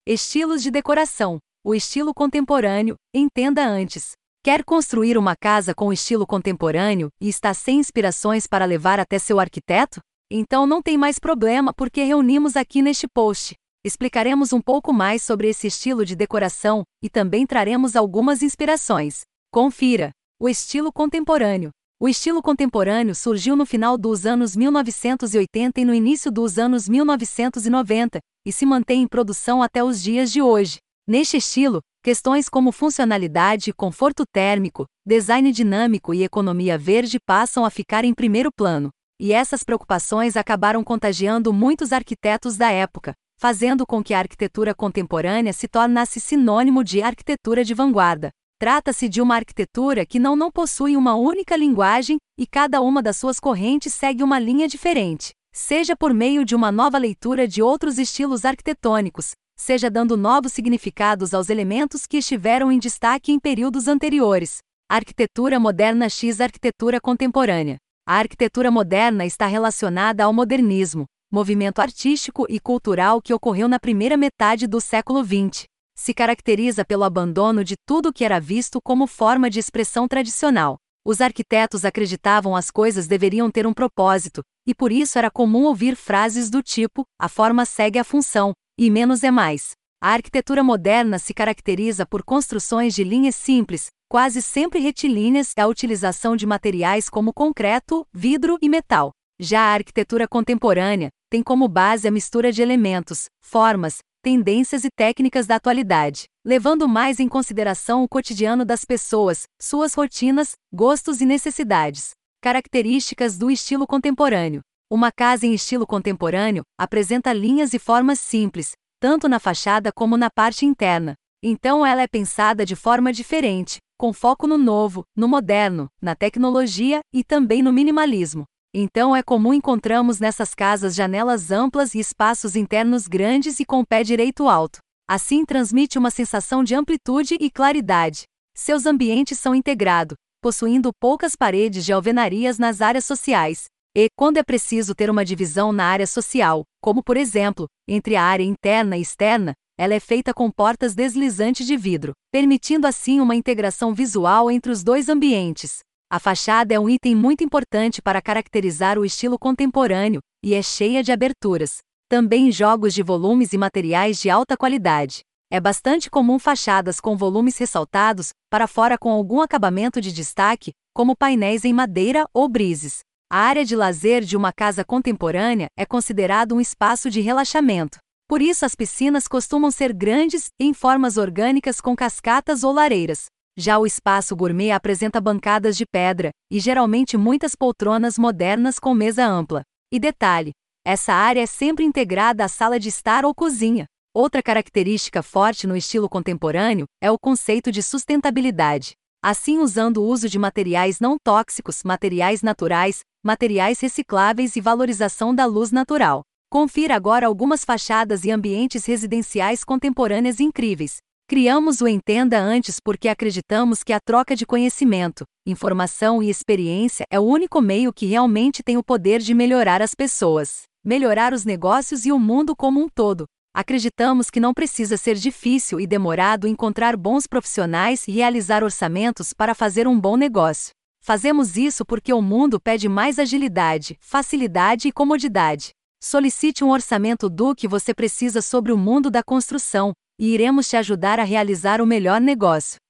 Estilos de decoração. O estilo contemporâneo, entenda antes. Quer construir uma casa com estilo contemporâneo e está sem inspirações para levar até seu arquiteto? Então não tem mais problema porque reunimos aqui neste post. Explicaremos um pouco mais sobre esse estilo de decoração e também traremos algumas inspirações. Confira. O estilo contemporâneo. O estilo contemporâneo surgiu no final dos anos 1980 e no início dos anos 1990, e se mantém em produção até os dias de hoje. Neste estilo, questões como funcionalidade, conforto térmico, design dinâmico e economia verde passam a ficar em primeiro plano. E essas preocupações acabaram contagiando muitos arquitetos da época, fazendo com que a arquitetura contemporânea se tornasse sinônimo de arquitetura de vanguarda. Trata-se de uma arquitetura que não possui uma única linguagem e cada uma das suas correntes segue uma linha diferente, seja por meio de uma nova leitura de outros estilos arquitetônicos, seja dando novos significados aos elementos que estiveram em destaque em períodos anteriores. Arquitetura moderna x arquitetura contemporânea. A arquitetura moderna está relacionada ao modernismo, movimento artístico e cultural que ocorreu na primeira metade do século XX. Se caracteriza pelo abandono de tudo que era visto como forma de expressão tradicional. Os arquitetos acreditavam as coisas deveriam ter um propósito, e por isso era comum ouvir frases do tipo: a forma segue a função, e menos é mais. A arquitetura moderna se caracteriza por construções de linhas simples, quase sempre retilíneas, e a utilização de materiais como concreto, vidro e metal. Já a arquitetura contemporânea tem como base a mistura de elementos, formas, tendências e técnicas da atualidade, levando mais em consideração o cotidiano das pessoas, suas rotinas, gostos e necessidades. Características do estilo contemporâneo. Uma casa em estilo contemporâneo apresenta linhas e formas simples, tanto na fachada como na parte interna. Então ela é pensada de forma diferente, com foco no novo, no moderno, na tecnologia e também no minimalismo. Então é comum encontrarmos nessas casas janelas amplas e espaços internos grandes e com pé direito alto. Assim transmite uma sensação de amplitude e claridade. Seus ambientes são integrados, possuindo poucas paredes de alvenarias nas áreas sociais. E, quando é preciso ter uma divisão na área social, como por exemplo, entre a área interna e externa, ela é feita com portas deslizantes de vidro, permitindo assim uma integração visual entre os dois ambientes. A fachada é um item muito importante para caracterizar o estilo contemporâneo, e é cheia de aberturas. Também jogos de volumes e materiais de alta qualidade. É bastante comum fachadas com volumes ressaltados, para fora com algum acabamento de destaque, como painéis em madeira ou brises. A área de lazer de uma casa contemporânea é considerado um espaço de relaxamento. Por isso as piscinas costumam ser grandes, em formas orgânicas com cascatas ou lareiras. Já o espaço gourmet apresenta bancadas de pedra, e geralmente muitas poltronas modernas com mesa ampla. E detalhe, essa área é sempre integrada à sala de estar ou cozinha. Outra característica forte no estilo contemporâneo é o conceito de sustentabilidade. Assim, usando o uso de materiais não tóxicos, materiais naturais, materiais recicláveis e valorização da luz natural. Confira agora algumas fachadas e ambientes residenciais contemporâneas incríveis. Criamos o Entenda Antes porque acreditamos que a troca de conhecimento, informação e experiência é o único meio que realmente tem o poder de melhorar as pessoas, melhorar os negócios e o mundo como um todo. Acreditamos que não precisa ser difícil e demorado encontrar bons profissionais e realizar orçamentos para fazer um bom negócio. Fazemos isso porque o mundo pede mais agilidade, facilidade e comodidade. Solicite um orçamento do que você precisa sobre o mundo da construção, e iremos te ajudar a realizar o melhor negócio.